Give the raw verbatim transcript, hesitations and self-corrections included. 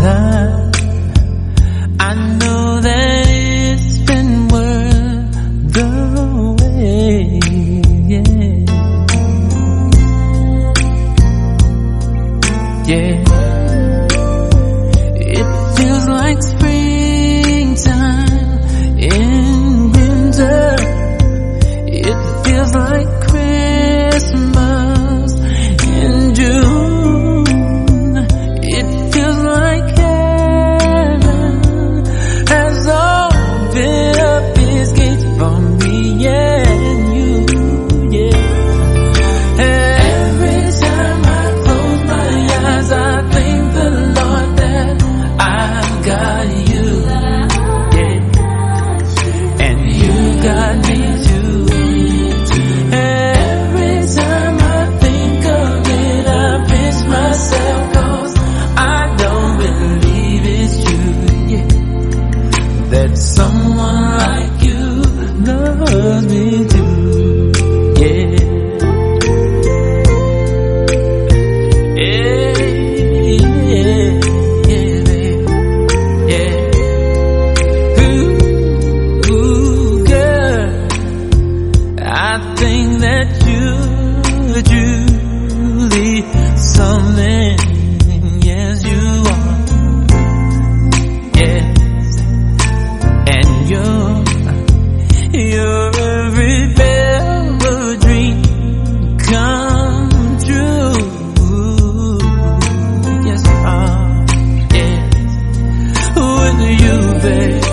time. I know that it's been worth the wait. Yeah, yeah. It feels like springtime in winter. It feels like Christmas in June. It feels like heaven has opened up its gates for me and you, yeah. Every time I close my eyes, I thank the Lord that I've got you, yeah. And you got me too. Every time I think of it, I pinch myself, 'cause I don't believe it's true, yeah, that someone like you loves me too, yeah. Yeah, yeah, yeah, babe, yeah. Ooh, ooh, girl, I think that you're truly something. Yes, you are. Yes, and you're you're every velvet dream come true. Yes, you are. Yes, with you, babe.